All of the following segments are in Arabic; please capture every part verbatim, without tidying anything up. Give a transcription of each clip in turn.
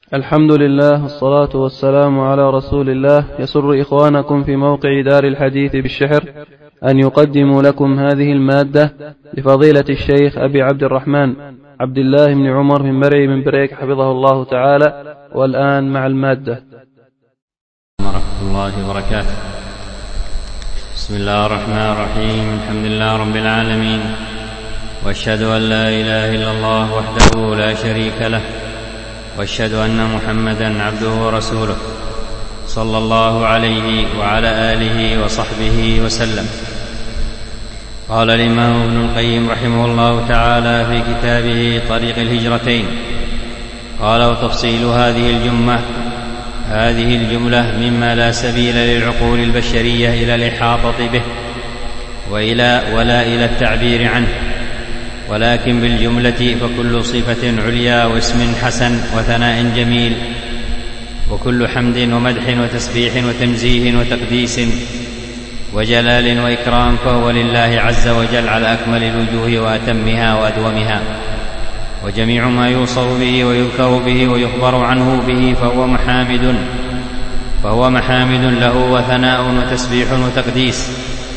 الحمد لله والصلاة والسلام على رسول الله. يسر إخوانكم في موقع دار الحديث بالشحر أن يقدموا لكم هذه المادة لفضيلة الشيخ أبي عبد الرحمن عبد الله بن عمر بن مرعي من بريك حفظه الله تعالى. والآن مع المادة. ورحمة الله وبركاته. بسم الله الرحمن الرحيم. الحمد لله رب العالمين، وأشهد أن لا إله إلا الله وحده لا شريك له، وأشهد أن محمدا عبده ورسوله صلى الله عليه وعلى آله وصحبه وسلم. قال الإمام ابن القيم رحمه الله تعالى في كتابه طريق الهجرتين، قال: وتفصيل هذه الجملة هذه الجملة مما لا سبيل للعقول البشرية إلى الإحاطة به وإلى ولا إلى التعبير عنه، ولكن بالجملة فكل صفة عليا واسم حسن وثناء جميل وكل حمد ومدح وتسبيح وتنزيه وتقديس وجلال وإكرام فهو لله عز وجل على أكمل الوجوه وأتمها وأدومها، وجميع ما يوصف به ويذكر به ويخبر عنه به فهو محامد فهو محامد له وثناء وتسبيح وتقديس،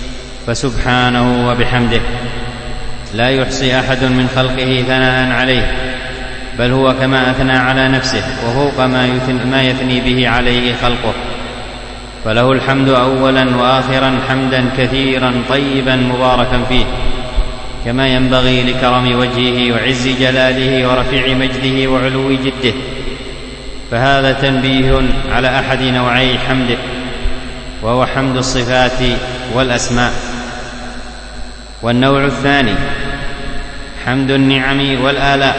فسبحانه وبحمده لا يحصي أحد من خلقه ثناء عليه، بل هو كما أثنى على نفسه وفوق ما يثني به عليه خلقه، فله الحمد أولا وآخرا حمدا كثيرا طيبا مباركا فيه، كما ينبغي لكرم وجهه وعز جلاله ورفيع مجده وعلو جده. فهذا تنبيه على أحد نوعي حمده، وهو حمد الصفات والأسماء. والنوع الثاني حمد النعم والآلاء،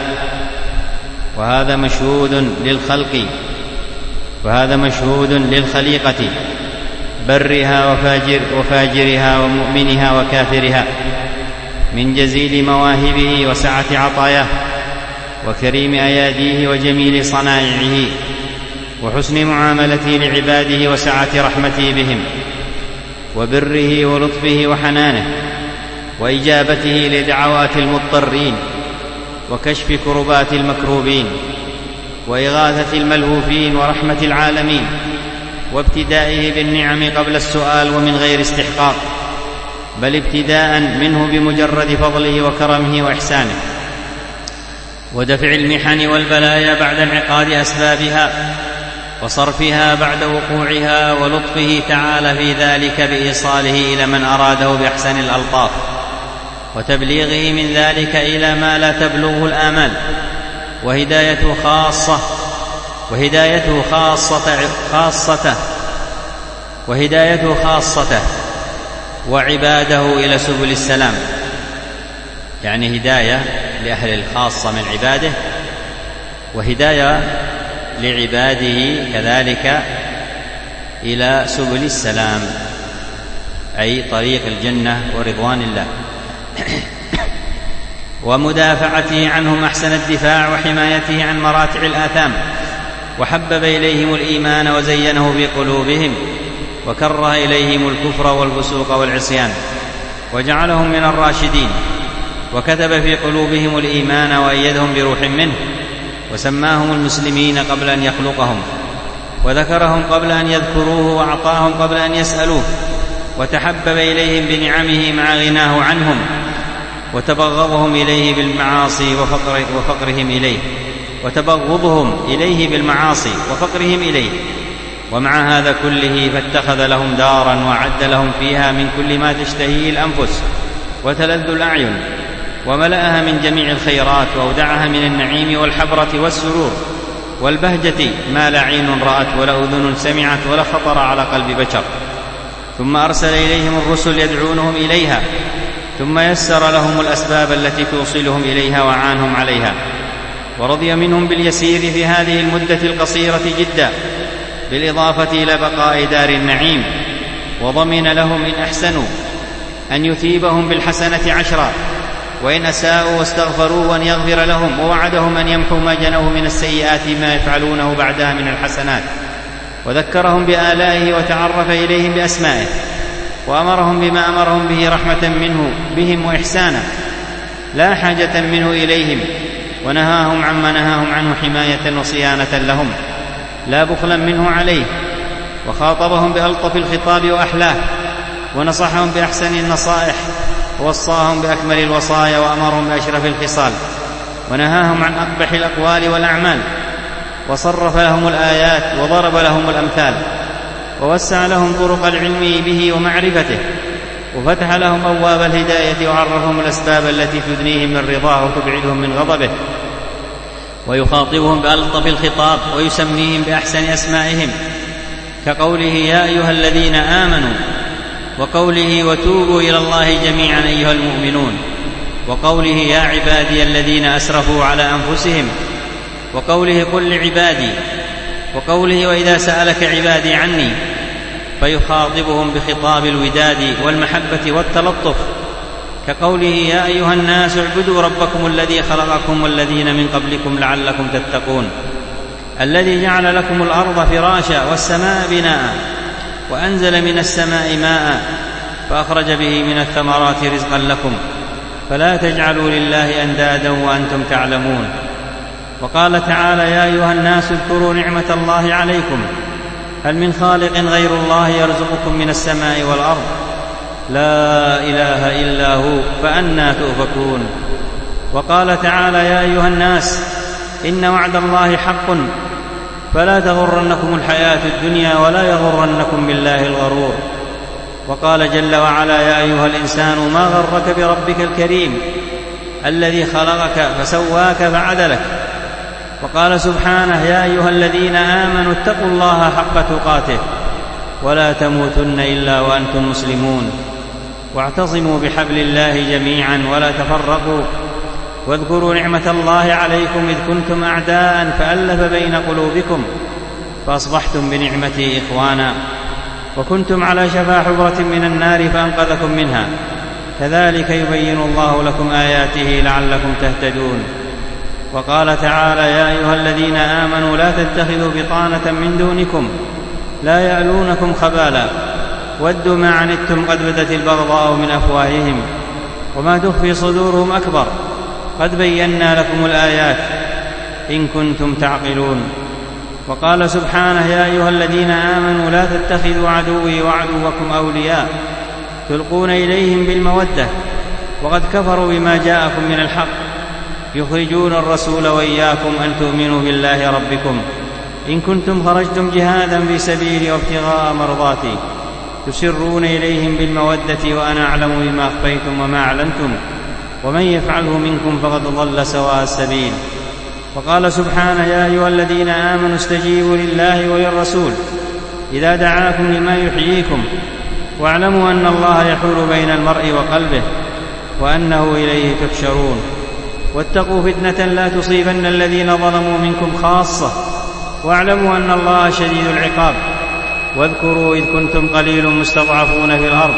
وهذا مشهود للخلق وهذا مشهود للخليقة، برها وفاجر وفاجرها ومؤمنها وكافرها، من جزيل مواهبه وسعة عطاياه وكريم أياديه وجميل صنائعه وحسن معاملته لعباده وسعة رحمته بهم وبره ولطفه وحنانه وإجابته لدعوات المضطرين وكشف كربات المكروبين وإغاثة الملهوفين ورحمة العالمين، وابتدائه بالنعم قبل السؤال ومن غير استحقاق، بل ابتداء منه بمجرد فضله وكرمه وإحسانه، ودفع المحن والبلايا بعد انعقاد أسبابها وصرفها بعد وقوعها، ولطفه تعالى في ذلك بإيصاله إلى من أراده بأحسن الألطاف، وتبليغه من ذلك إلى ما لا تبلغه الآمال، وهدايته خاصة وهدايته خاصة خاصته وهدايته خاصته وعباده إلى سبل السلام، يعني هداية لأهل الخاصة من عباده، وهداية لعباده كذلك إلى سبل السلام، أي طريق الجنة ورضوان الله، ومدافعته عنهم أحسن الدفاع وحمايته عن مراتع الآثام، وحبب إليهم الإيمان وزينه في قلوبهم، وكره إليهم الكفر والفسوق والعصيان، وجعلهم من الراشدين، وكتب في قلوبهم الإيمان وأيدهم بروح منه، وسماهم المسلمين قبل أن يخلقهم، وذكرهم قبل أن يذكروه، وأعطاهم قبل أن يسألوه، وتحبب إليهم بنعمه مع غناه عنهم، وتبغضهم إليه بالمعاصي وفقر وفقرهم إليه وتبغضهم إليه بالمعاصي وفقرهم إليه. ومع هذا كله فاتخذ لهم دارا وأعد لهم فيها من كل ما تشتهيه الأنفس وتلذ الأعين، وملأها من جميع الخيرات، وأودعها من النعيم والحبرة والسرور والبهجة ما لا عين رأت ولا أذن سمعت ولا خطر على قلب بشر. ثم أرسل إليهم الرسل يدعونهم إليها، ثم يسر لهم الأسباب التي توصلهم إليها وعانهم عليها، ورضي منهم باليسير في هذه المدة القصيرة جدا، بالإضافة إلى بقاء دار النعيم، وضمن لهم إن أحسنوا أن يثيبهم بالحسنة عشرا، وإن أساءوا واستغفروا وأن يغفر لهم، ووعدهم أن يمحوا ما جنوه من السيئات ما يفعلونه بعدها من الحسنات، وذكرهم بآلائه وتعرف إليهم بأسمائه، وأمرهم بما أمرهم به رحمة منه بهم وإحسانا، لا حاجة منه إليهم، ونهاهم عما نهاهم عنه حماية وصيانة لهم لا بخلا منه عليه، وخاطبهم بألطف الخطاب وأحلاه، ونصحهم بأحسن النصائح، ووصاهم بأكمل الوصايا، وأمرهم بأشرف الخصال، ونهاهم عن أقبح الأقوال والأعمال، وصرف لهم الآيات وضرب لهم الأمثال، ووسع لهم طرق العلم به ومعرفته، وفتح لهم أبواب الهداية، وعرفهم الأسباب التي تدنيهم من رضاه وتبعدهم من غضبه، ويخاطبهم بألطف الخطاب ويسميهم بأحسن أسمائهم، كقوله يا أيها الذين آمنوا، وقوله وتوبوا إلى الله جميعا أيها المؤمنون، وقوله يا عبادي الذين أسرفوا على أنفسهم، وقوله قل لعبادي، وقوله وإذا سألك عبادي عني، فيخاطبهم بخطاب الوداد والمحبة والتلطف، كقوله يا أيها الناس اعبدوا ربكم الذي خلقكم والذين من قبلكم لعلكم تتقون، الذي جعل لكم الأرض فراشا والسماء بناء، وأنزل من السماء ماء فأخرج به من الثمرات رزقا لكم، فلا تجعلوا لله أندادا وأنتم تعلمون. وقال تعالى يا أيها الناس اذكروا نعمة الله عليكم، هل من خالق غير الله يرزقكم من السماء والأرض، لا إله إلا هو فأنى تؤفكون. وقال تعالى يا أيها الناس إن وعد الله حق فلا تغرنكم الحياة الدنيا ولا يغرنكم بالله الغرور. وقال جل وعلا يا أيها الإنسان ما غرك بربك الكريم الذي خلقك فسواك فعدلك. وقال سبحانه يا أيها الذين آمنوا اتقوا الله حق تقاته ولا تموتن إلا وأنتم مسلمون، واعتصموا بحبل الله جميعا ولا تفرقوا، واذكروا نعمة الله عليكم إذ كنتم أعداء فألف بين قلوبكم فأصبحتم بنعمته إخوانا، وكنتم على شفا حفرة من النار فأنقذكم منها، كذلك يبين الله لكم آياته لعلكم تهتدون. وقال تعالى يا أيها الذين آمنوا لا تتخذوا بطانة من دونكم لا يألونكم خبالا ودوا ما عنتم قد بدت البغضاء من أفواههم وما تخفي صدورهم أكبر قد بينا لكم الآيات إن كنتم تعقلون. وقال سبحانه يا أيها الذين آمنوا لا تتخذوا عدوي وعدوكم أولياء تلقون إليهم بالمودة وقد كفروا بما جاءكم من الحق يخرجون الرسول وإياكم أن تؤمنوا بالله ربكم إن كنتم خرجتم جهادا في سبيلي وابتغاء مرضاتي تسرون إليهم بالمودة وأنا أعلم بما أخفيتم وما أعلنتم ومن يفعله منكم فقد ضل سواء السبيل. وقال سبحانه يا أيها الذين آمنوا استجيبوا لله وللرسول إذا دعاكم لما يحييكم واعلموا أن الله يحول بين المرء وقلبه وأنه إليه تحشرون. واتقوا فتنة لا تصيبن الذين ظلموا منكم خاصة واعلموا أن الله شديد العقاب. واذكروا إذ كنتم قليل مستضعفون في الأرض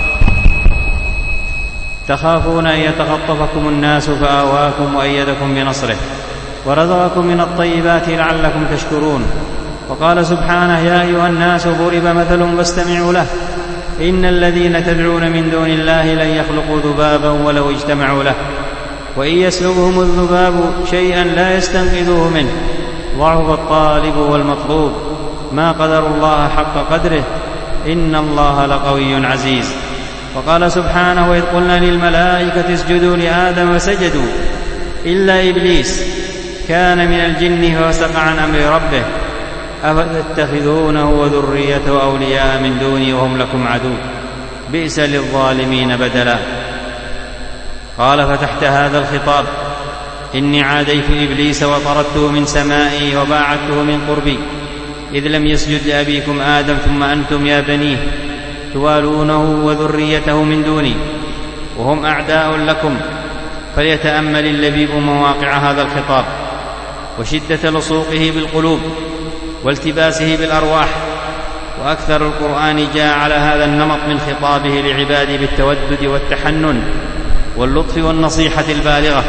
تخافون أن يتخطفكم الناس فآواكم وأيدكم بنصره ورزقكم من الطيبات لعلكم تشكرون. وقال سبحانه يا أيها الناس ضرب مثل فاستمعوا له إن الذين تدعون من دون الله لن يخلقوا ذبابا ولو اجتمعوا له وإن يسلبهم الذباب شيئا لا يستنقذوه منه ضعف الطالب والمطلوب ما قدر الله حق قدره إن الله لقوي عزيز. وقال سبحانه وإذ قلنا للملائكة اسجدوا لآدم فسجدوا إلا إبليس كان من الجن ففسق عن أمر ربه أفتتخذونه وذريته أولياء من دوني وهم لكم عدو بئس للظالمين بدلا. قال فتحت هذا الخطاب إني عاديت إبليس وطردته من سمائي وباعدته من قربي إذ لم يسجد لأبيكم آدم ثم أنتم يا بنيه توالونه وذريته من دوني وهم أعداء لكم. فليتأمل اللبيب مواقع هذا الخطاب وشدة لصوقه بالقلوب والتباسه بالأرواح. وأكثر القرآن جاء على هذا النمط من خطابه لعباده بالتودد والتحنن واللطف والنصيحة البالغة.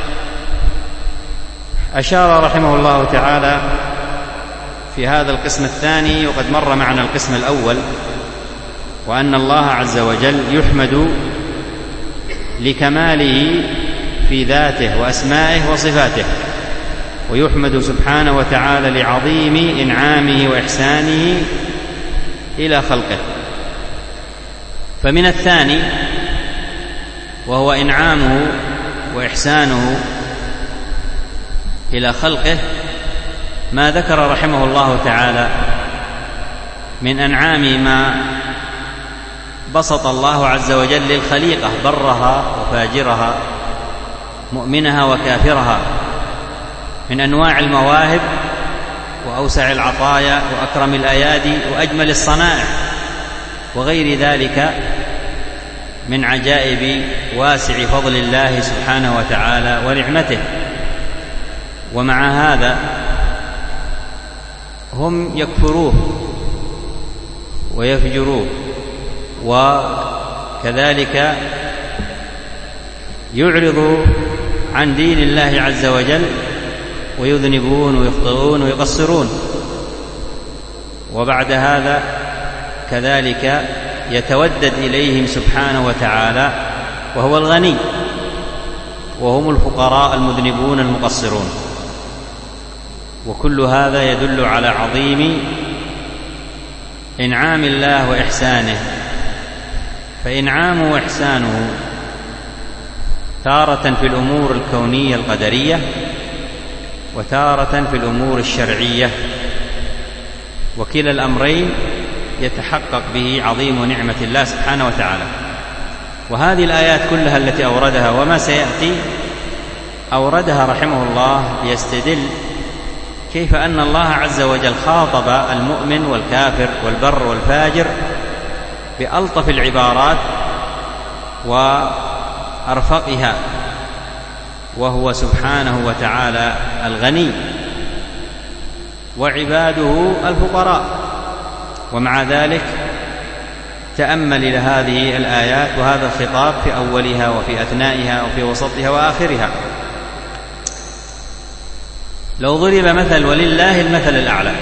أشار رحمه الله تعالى في هذا القسم الثاني وقد مر معنا القسم الأول وأن الله عز وجل يحمد لكماله في ذاته وأسمائه وصفاته، ويحمد سبحانه وتعالى لعظيم إنعامه وإحسانه إلى خلقه. فمن الثاني وهو إنعامه وإحسانه إلى خلقه ما ذكر رحمه الله تعالى من أنعام ما بسط الله عز وجل للخليقة برها وفاجرها مؤمنها وكافرها من أنواع المواهب وأوسع العطايا وأكرم الأيادي وأجمل الصنائع وغير ذلك من عجائب واسع فضل الله سبحانه وتعالى ونعمته. ومع هذا هم يكفروه ويفجروه، وكذلك يعرضوا عن دين الله عز وجل ويذنبون ويخطئون ويقصرون. وبعد هذا كذلك يتودد إليهم سبحانه وتعالى وهو الغني، وهم الفقراء المذنبون المقصرون. وكل هذا يدل على عظيم إنعام الله وإحسانه. فإنعامه وإحسانه تارة في الأمور الكونية القدرية، وتارة في الأمور الشرعية، وكلا الأمرين يتحقق به عظيم نعمة الله سبحانه وتعالى. وهذه الآيات كلها التي أوردها وما سيأتي أوردها رحمه الله ليستدل كيف أن الله عز وجل خاطب المؤمن والكافر والبر والفاجر بألطف العبارات وأرفقها، وهو سبحانه وتعالى الغني وعباده الفقراء. ومع ذلك تأمل إلى هذه الآيات وهذا الخطاب في أولها وفي أثنائها وفي وسطها وآخرها. لو ضرب مثل ولله المثل الأعلى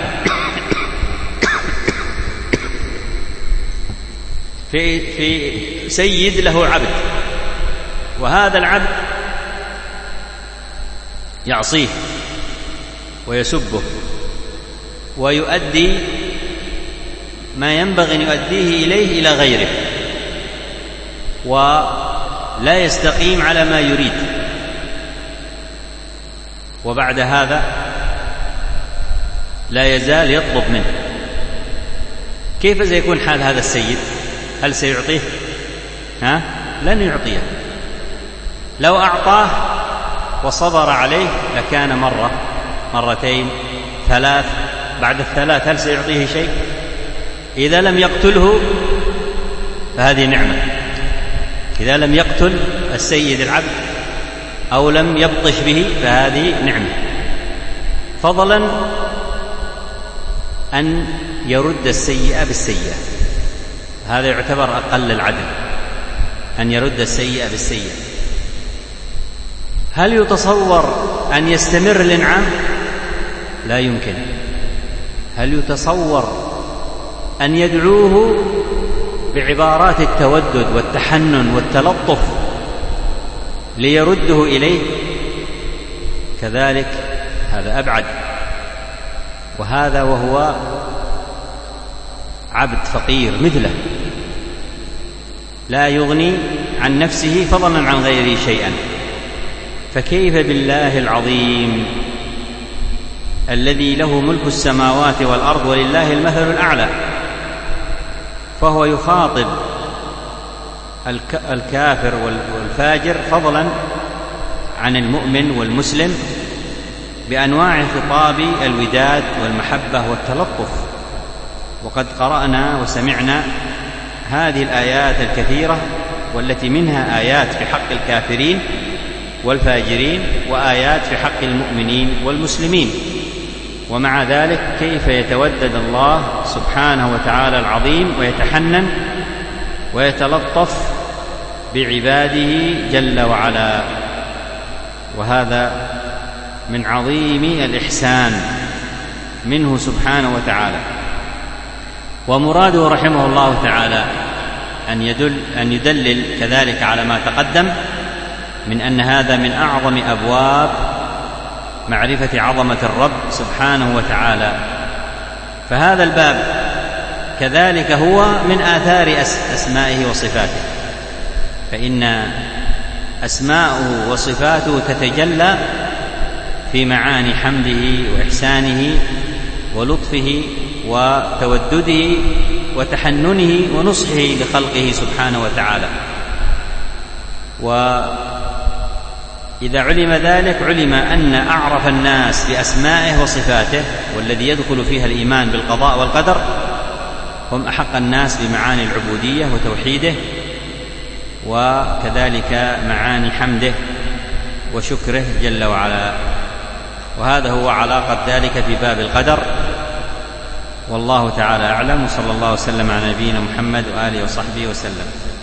في في سيد له عبد، وهذا العبد يعصيه ويسبه ويؤدي ما ينبغي أن يؤديه إليه إلى غيره، ولا يستقيم على ما يريد. وبعد هذا لا يزال يطلب منه. كيف سيكون حال هذا السيد؟ هل سيعطيه؟ ها؟ لن يعطيه. لو أعطاه وصبر عليه لكان مرة مرتين ثلاث، بعد الثلاث هل سيعطيه شيء؟ إذا لم يقتله فهذه نعمة. إذا لم يقتل السيد العبد أو لم يبطش به فهذه نعمة، فضلا أن يرد السيئة بالسيئة، هذا يعتبر أقل العدل، أن يرد السيئة بالسيئة. هل يتصور أن يستمر الإنعام؟ لا يمكن. هل يتصور أن يدعوه بعبارات التودد والتحنن والتلطف ليرده إليه؟ كذلك هذا أبعد. وهذا وهو عبد فقير مثله لا يغني عن نفسه فضلا عن غيره شيئا، فكيف بالله العظيم الذي له ملك السماوات والأرض ولله المثل الأعلى؟ فهو يخاطب الكافر والفاجر فضلا عن المؤمن والمسلم بأنواع خطاب الوداد والمحبة والتلطف. وقد قرأنا وسمعنا هذه الآيات الكثيرة، والتي منها آيات في حق الكافرين والفاجرين وآيات في حق المؤمنين والمسلمين. ومع ذلك كيف يتودد الله سبحانه وتعالى العظيم ويتحنن ويتلطف بعباده جل وعلا. وهذا من عظيم الإحسان منه سبحانه وتعالى. ومراده رحمه الله تعالى أن يدل أن يدلل كذلك على ما تقدم من أن هذا من أعظم أبواب معرفة عظمة الرب سبحانه وتعالى. فهذا الباب كذلك هو من آثار أسمائه وصفاته، فإن أسماءه وصفاته تتجلى في معاني حمده وإحسانه ولطفه وتودده وتحننه ونصحه لخلقه سبحانه وتعالى. وإذا علم ذلك علم أن أعرف الناس بأسمائه وصفاته، والذي يدخل فيها الإيمان بالقضاء والقدر، هم أحق الناس بمعاني العبودية وتوحيده، وكذلك معاني حمده وشكره جل وعلا. وهذا هو علاقة ذلك في باب القدر. والله تعالى أعلم، وصلى الله وسلم على نبينا محمد وآله وصحبه وسلم.